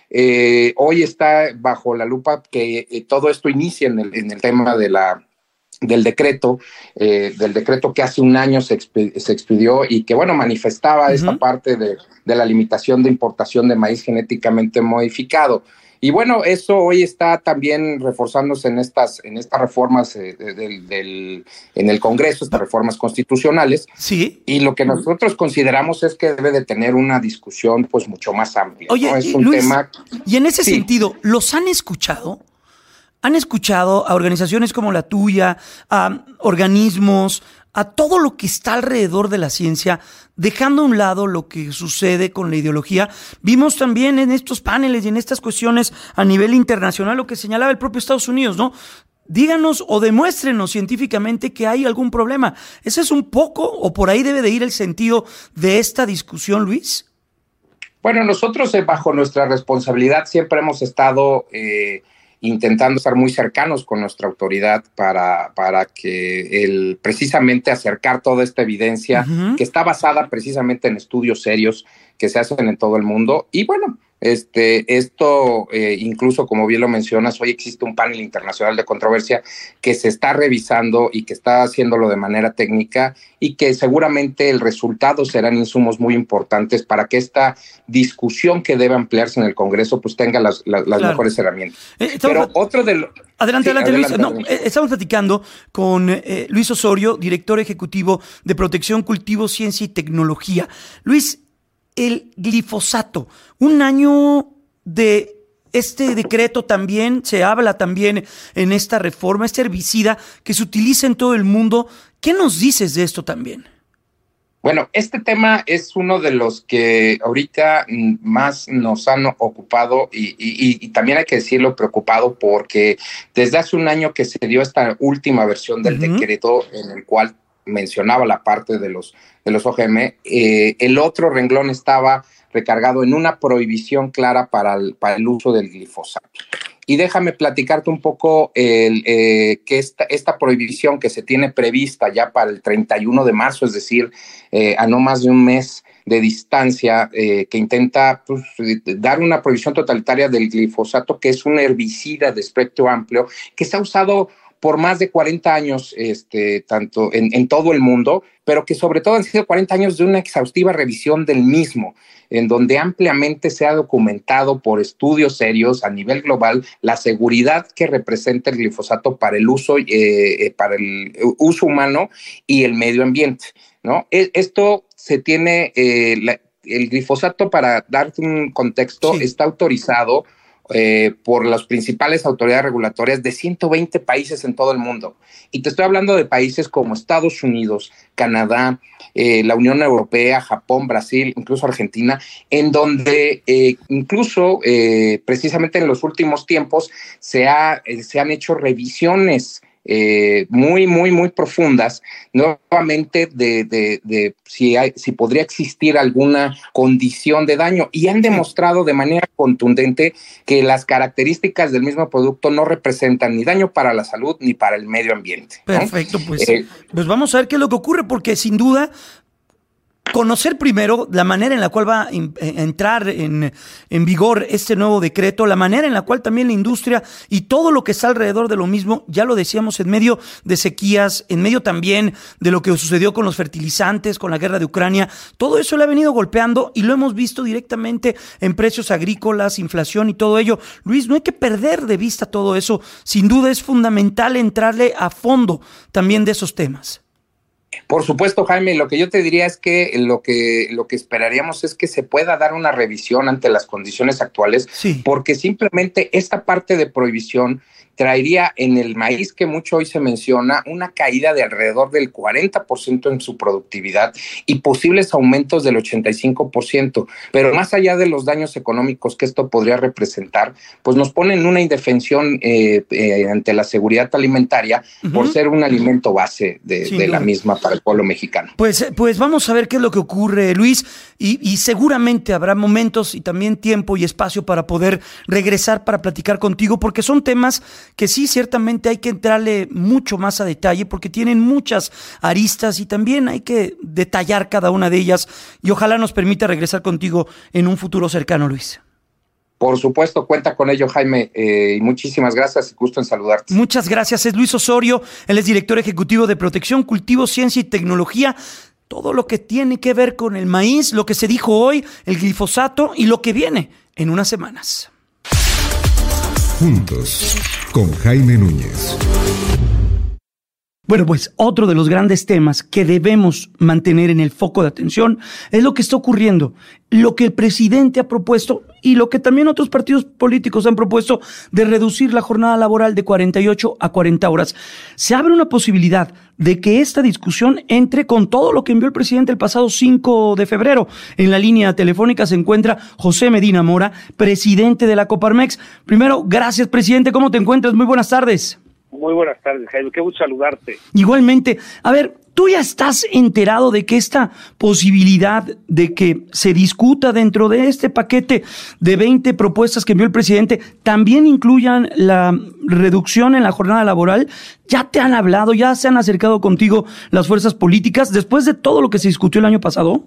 eh, hoy está bajo la lupa que eh, todo esto inicia en el, en el tema de la del decreto, eh, del decreto que hace un año se, exp- se expidió y que, bueno, manifestaba uh-huh. esta parte de, de la limitación de importación de maíz genéticamente modificado. Y bueno, eso hoy está también reforzándose en estas, en estas reformas eh, del, del, en el Congreso, estas reformas constitucionales. Sí. Y lo que nosotros consideramos es que debe de tener una discusión pues mucho más amplia. Oye, ¿no? Es un Luis, tema. Y en ese sí. sentido, ¿los han escuchado? ¿Han escuchado a organizaciones como la tuya, a organismos, a todo lo que está alrededor de la ciencia, dejando a un lado lo que sucede con la ideología? Vimos también en estos paneles y en estas cuestiones a nivel internacional lo que señalaba el propio Estados Unidos, ¿no? Díganos o demuéstrenos científicamente que hay algún problema. ¿Ese es un poco o por ahí debe de ir el sentido de esta discusión, Luis? Bueno, nosotros eh, bajo nuestra responsabilidad siempre hemos estado eh, intentando estar muy cercanos con nuestra autoridad para, para que el, precisamente acercar toda esta evidencia uh-huh. que está basada precisamente en estudios serios que se hacen en todo el mundo. Y bueno, este, esto eh, incluso como bien lo mencionas, hoy existe un panel internacional de controversia que se está revisando y que está haciéndolo de manera técnica y que seguramente el resultado serán insumos muy importantes para que esta discusión que debe ampliarse en el Congreso pues tenga las, las, las claro. mejores herramientas. Eh, Pero otro de lo... Adelante, sí, adelante, adelante, Luis. adelante. No, eh, estamos platicando con eh, Luis Osorio, director ejecutivo de Protección, Cultivo, Ciencia y Tecnología. Luis, el glifosato, un año de este decreto también, se habla también en esta reforma, este herbicida que se utiliza en todo el mundo. ¿Qué nos dices de esto también? Bueno, este tema es uno de los que ahorita más nos han ocupado y, y, y también hay que decirlo preocupado porque desde hace un año que se dio esta última versión del uh-huh. decreto en el cual mencionaba la parte de los, de los O G M, eh, el otro renglón estaba recargado en una prohibición clara para el, para el uso del glifosato. Y déjame platicarte un poco el, eh, que esta, esta prohibición que se tiene prevista ya para el treinta y uno de marzo, es decir, eh, a no más de un mes de distancia, eh, que intenta pues, dar una prohibición totalitaria del glifosato, que es un herbicida de espectro amplio, que se ha usado por más de cuarenta años, este, tanto en, en todo el mundo, pero que sobre todo han sido cuarenta años de una exhaustiva revisión del mismo, en donde ampliamente se ha documentado por estudios serios a nivel global la seguridad que representa el glifosato para el uso, eh, para el uso humano y el medio ambiente, ¿no? Esto se tiene, eh, la, el glifosato, para darte un contexto, sí. está autorizado Eh, por las principales autoridades regulatorias de ciento veinte países en todo el mundo. Y te estoy hablando de países como Estados Unidos, Canadá, eh, la Unión Europea, Japón, Brasil, incluso Argentina, en donde eh, incluso eh, precisamente en los últimos tiempos se, ha, eh, se han hecho revisiones Eh, muy, muy, muy profundas, nuevamente de, de, de si, hay, si podría existir alguna condición de daño, y han demostrado de manera contundente que las características del mismo producto no representan ni daño para la salud ni para el medio ambiente, ¿no? Perfecto, pues, eh, pues vamos a ver qué es lo que ocurre, porque sin duda conocer primero la manera en la cual va a entrar en, en vigor este nuevo decreto, la manera en la cual también la industria y todo lo que está alrededor de lo mismo, ya lo decíamos, en medio de sequías, en medio también de lo que sucedió con los fertilizantes, con la guerra de Ucrania, todo eso le ha venido golpeando y lo hemos visto directamente en precios agrícolas, inflación y todo ello. Luis, no hay que perder de vista todo eso, sin duda es fundamental entrarle a fondo también de esos temas. Por supuesto, Jaime, lo que yo te diría es que lo que lo que esperaríamos es que se pueda dar una revisión ante las condiciones actuales, sí. porque simplemente esta parte de prohibición traería en el maíz, que mucho hoy se menciona, una caída de alrededor del cuarenta por ciento en su productividad y posibles aumentos del ochenta y cinco por ciento. Pero más allá de los daños económicos que esto podría representar, pues nos pone en una indefensión eh, eh, ante la seguridad alimentaria uh-huh. por ser un alimento base de, sí, de la misma para el pueblo mexicano. Pues, pues vamos a ver qué es lo que ocurre, Luis, y, y seguramente habrá momentos y también tiempo y espacio para poder regresar para platicar contigo, porque son temas que sí, ciertamente hay que entrarle mucho más a detalle porque tienen muchas aristas y también hay que detallar cada una de ellas y ojalá nos permita regresar contigo en un futuro cercano, Luis. Por supuesto, cuenta con ello, Jaime, eh, y muchísimas gracias, gusto en saludarte. Muchas gracias, es Luis Osorio, él es director ejecutivo de Protección, Cultivo, Ciencia y Tecnología. Todo lo que tiene que ver con el maíz, lo que se dijo hoy, el glifosato y lo que viene en unas semanas. Juntos, con Jaime Núñez. Bueno, pues otro de los grandes temas que debemos mantener en el foco de atención es lo que está ocurriendo, lo que el presidente ha propuesto y lo que también otros partidos políticos han propuesto de reducir la jornada laboral de cuarenta y ocho a cuarenta horas. Se abre una posibilidad de que esta discusión entre con todo lo que envió el presidente el pasado cinco de febrero. En la línea telefónica se encuentra José Medina Mora, presidente de la Coparmex. Primero, gracias, presidente. ¿Cómo te encuentras? Muy buenas tardes. Muy buenas tardes, Jaime. Qué gusto saludarte. Igualmente. A ver, ¿tú ya estás enterado de que esta posibilidad de que se discuta dentro de este paquete de veinte propuestas que envió el presidente también incluyan la reducción en la jornada laboral? ¿Ya te han hablado, ya se han acercado contigo las fuerzas políticas después de todo lo que se discutió el año pasado?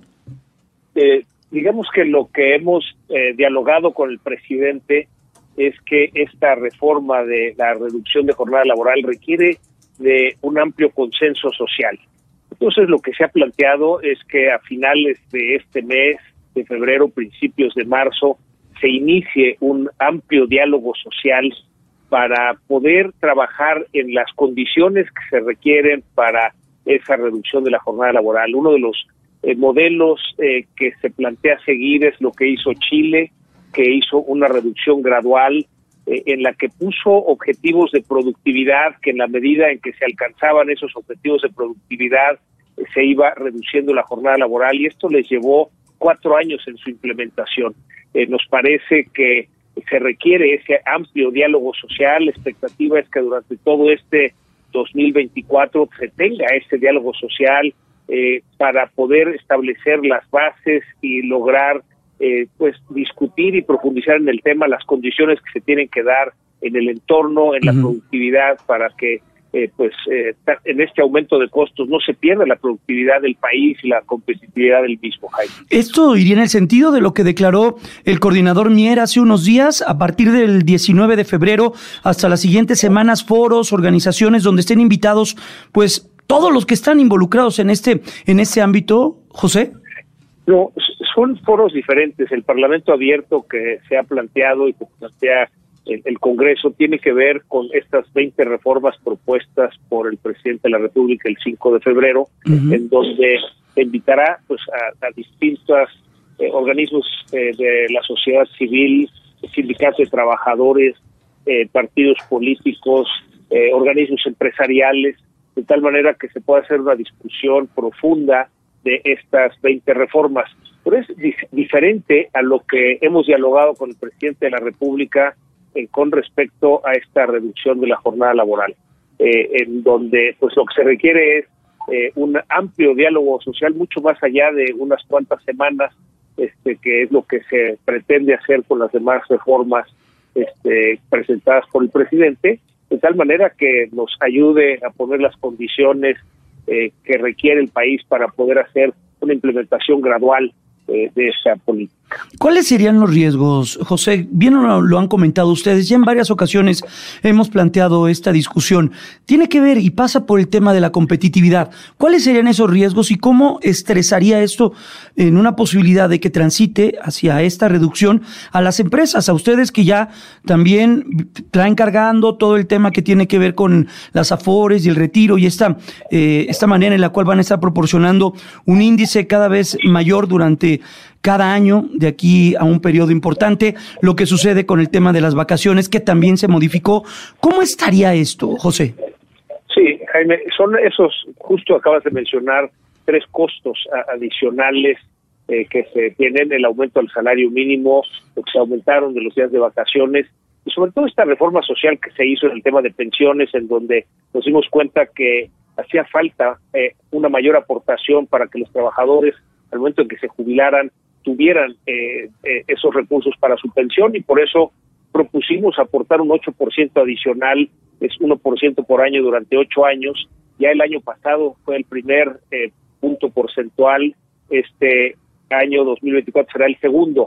Eh, digamos que lo que hemos eh, dialogado con el presidente es que esta reforma de la reducción de jornada laboral requiere de un amplio consenso social. Entonces, lo que se ha planteado es que a finales de este mes, de febrero, principios de marzo, se inicie un amplio diálogo social para poder trabajar en las condiciones que se requieren para esa reducción de la jornada laboral. Uno de los eh, modelos eh, que se plantea seguir es lo que hizo Chile, que hizo una reducción gradual eh, en la que puso objetivos de productividad, que en la medida en que se alcanzaban esos objetivos de productividad eh, se iba reduciendo la jornada laboral, y esto les llevó cuatro años en su implementación. Eh, nos parece que se requiere ese amplio diálogo social. La expectativa es que durante todo este dos mil veinticuatro se tenga ese diálogo social eh, para poder establecer las bases y lograr Eh, pues discutir y profundizar en el tema, las condiciones que se tienen que dar en el entorno, en la uh-huh. productividad, para que eh, pues eh, en este aumento de costos no se pierda la productividad del país y la competitividad del mismo, Jaime. Esto iría en el sentido de lo que declaró el coordinador Mier hace unos días, a partir del diecinueve de febrero hasta las siguientes semanas, foros, organizaciones donde estén invitados pues todos los que están involucrados en este, en este ámbito, José. No, son foros diferentes. El Parlamento abierto que se ha planteado y que plantea el, el Congreso tiene que ver con estas veinte reformas propuestas por el presidente de la República el cinco de febrero, uh-huh. en donde invitará pues a, a distintos eh, organismos eh, de la sociedad civil, sindicatos de trabajadores, eh, partidos políticos, eh, organismos empresariales, de tal manera que se pueda hacer una discusión profunda de estas veinte reformas. Pero es dif- diferente a lo que hemos dialogado con el presidente de la República eh, con respecto a esta reducción de la jornada laboral, eh, en donde pues lo que se requiere es eh, un amplio diálogo social, mucho más allá de unas cuantas semanas, este, que es lo que se pretende hacer con las demás reformas este, presentadas por el presidente, de tal manera que nos ayude a poner las condiciones Eh, que requiere el país para poder hacer una implementación gradual eh, de esa política. ¿Cuáles serían los riesgos, José? Bien lo, lo han comentado ustedes, ya en varias ocasiones hemos planteado esta discusión. Tiene que ver y pasa por el tema de la competitividad. ¿Cuáles serían esos riesgos y cómo estresaría esto en una posibilidad de que transite hacia esta reducción a las empresas, a ustedes que ya también traen cargando todo el tema que tiene que ver con las afores y el retiro y esta, eh, esta manera en la cual van a estar proporcionando un índice cada vez mayor durante cada año de aquí a un periodo importante, lo que sucede con el tema de las vacaciones que también se modificó? ¿Cómo estaría esto, José? Sí, Jaime, son esos, justo acabas de mencionar, tres costos a- adicionales eh, que se tienen: el aumento del salario mínimo, lo que se aumentaron de los días de vacaciones, y sobre todo esta reforma social que se hizo en el tema de pensiones, en donde nos dimos cuenta que hacía falta eh, una mayor aportación para que los trabajadores, al momento en que se jubilaran, tuvieran eh, eh, esos recursos para su pensión, y por eso propusimos aportar un ocho por ciento adicional, es uno por ciento por año durante ocho años. Ya el año pasado fue el primer eh, punto porcentual, este año dos mil veinticuatro será el segundo.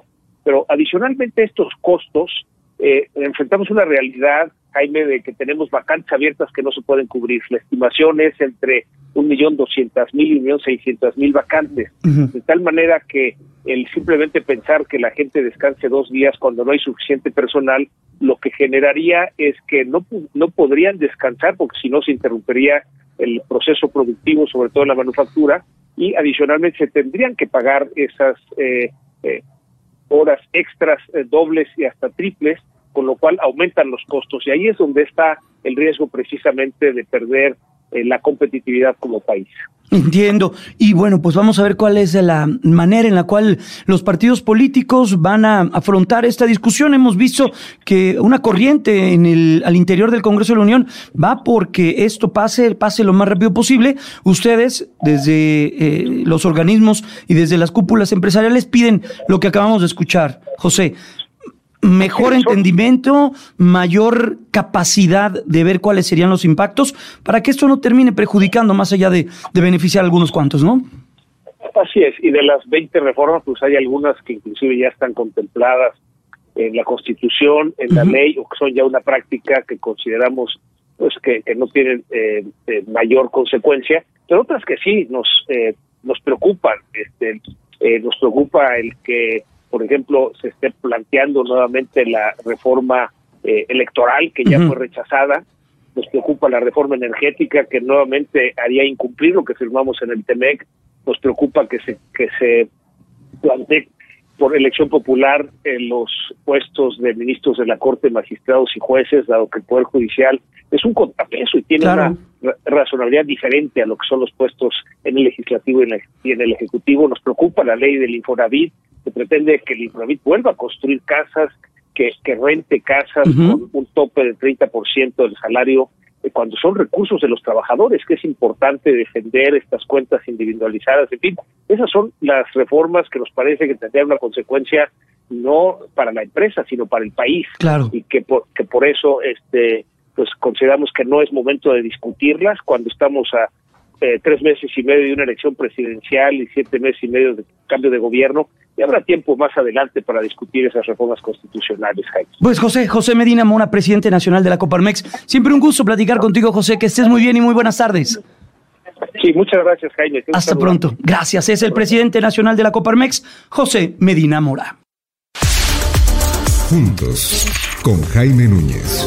Pero adicionalmente a estos costos, eh, enfrentamos una realidad, Jaime, de que tenemos vacantes abiertas que no se pueden cubrir. La estimación es entre un millón doscientas mil y un millón seiscientas mil vacantes, uh-huh. de tal manera que el simplemente pensar que la gente descanse dos días cuando no hay suficiente personal, lo que generaría es que no, no podrían descansar, porque si no se interrumpiría el proceso productivo, sobre todo en la manufactura, y adicionalmente se tendrían que pagar esas eh, eh, horas extras, eh, dobles y hasta triples, con lo cual aumentan los costos, y ahí es donde está el riesgo precisamente de perder eh, la competitividad como país. Entiendo. Y bueno, pues vamos a ver cuál es la manera en la cual los partidos políticos van a afrontar esta discusión. Hemos visto que una corriente en el al interior del Congreso de la Unión va porque esto pase, pase lo más rápido posible. Ustedes, desde eh, los organismos y desde las cúpulas empresariales, piden lo que acabamos de escuchar, José. Mejor entendimiento, mayor capacidad de ver cuáles serían los impactos para que esto no termine perjudicando más allá de, de beneficiar a algunos cuantos, ¿no? Así es, y de las veinte reformas, pues hay algunas que inclusive ya están contempladas en la Constitución, en la uh-huh. ley, o que son ya una práctica que consideramos pues que, que no tienen eh, eh, mayor consecuencia, pero otras que sí nos eh, nos preocupan. Este, eh, nos preocupa el que, por ejemplo, se esté planteando nuevamente la reforma eh, electoral, que ya uh-huh. fue rechazada. Nos preocupa la reforma energética, que nuevamente haría incumplir lo que firmamos en el T M E C. Nos preocupa que se que se plantee por elección popular en los puestos de ministros de la Corte, magistrados y jueces, dado que el Poder Judicial es un contrapeso y tiene claro. una razonabilidad diferente a lo que son los puestos en el Legislativo y en el, y en el Ejecutivo. Nos preocupa la ley del Infonavit, que pretende que el Infonavit vuelva a construir casas, que, que rente casas uh-huh. con un tope del treinta por ciento del salario, eh, cuando son recursos de los trabajadores, que es importante defender estas cuentas individualizadas. En fin, esas son las reformas que nos parece que tendrían una consecuencia no para la empresa, sino para el país. Claro. Y que por, que por eso este pues consideramos que no es momento de discutirlas cuando estamos a eh, tres meses y medio de una elección presidencial y siete meses y medio de cambio de gobierno, y habrá tiempo más adelante para discutir esas reformas constitucionales, Jaime. Pues José, José Medina Mora, presidente nacional de la Coparmex. Siempre un gusto platicar contigo, José, que estés muy bien y muy buenas tardes. Sí, muchas gracias, Jaime. Hasta pronto. Gracias. Es el presidente nacional de la Coparmex, José Medina Mora. Juntos, con Jaime Núñez.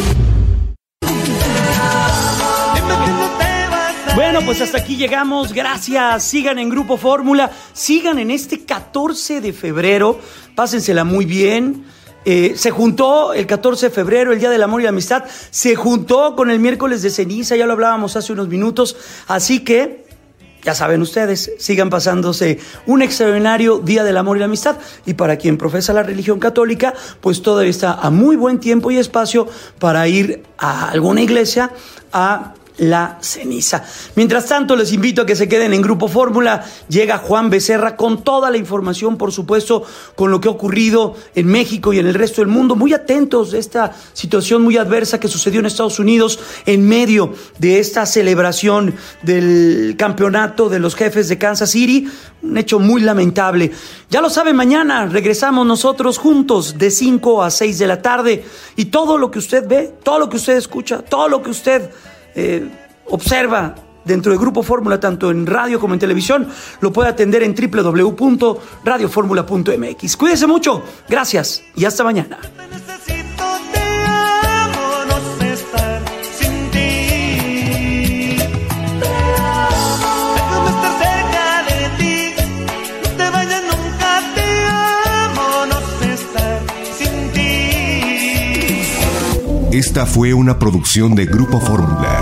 Bueno, pues hasta aquí llegamos. Gracias. Sigan en Grupo Fórmula. Sigan en este catorce de febrero. Pásensela muy bien. Eh, se juntó el catorce de febrero, el Día del Amor y la Amistad. Se juntó con el miércoles de ceniza. Ya lo hablábamos hace unos minutos. Así que, ya saben ustedes, sigan pasándose un extraordinario Día del Amor y la Amistad. Y para quien profesa la religión católica, pues todavía está a muy buen tiempo y espacio para ir a alguna iglesia a la ceniza. Mientras tanto, les invito a que se queden en Grupo Fórmula. Llega Juan Becerra con toda la información, por supuesto, con lo que ha ocurrido en México y en el resto del mundo. Muy atentos de esta situación muy adversa que sucedió en Estados Unidos en medio de esta celebración del campeonato de los Jefes de Kansas City. Un hecho muy lamentable. Ya lo saben, mañana regresamos nosotros juntos de cinco a seis de la tarde. Y todo lo que usted ve, todo lo que usted escucha, todo lo que usted Eh, observa dentro del Grupo Fórmula, tanto en radio como en televisión, lo puede atender en doble u doble u doble u punto radio fórmula punto m x. Cuídese mucho, gracias y hasta mañana. Esta fue una producción de Grupo Fórmula.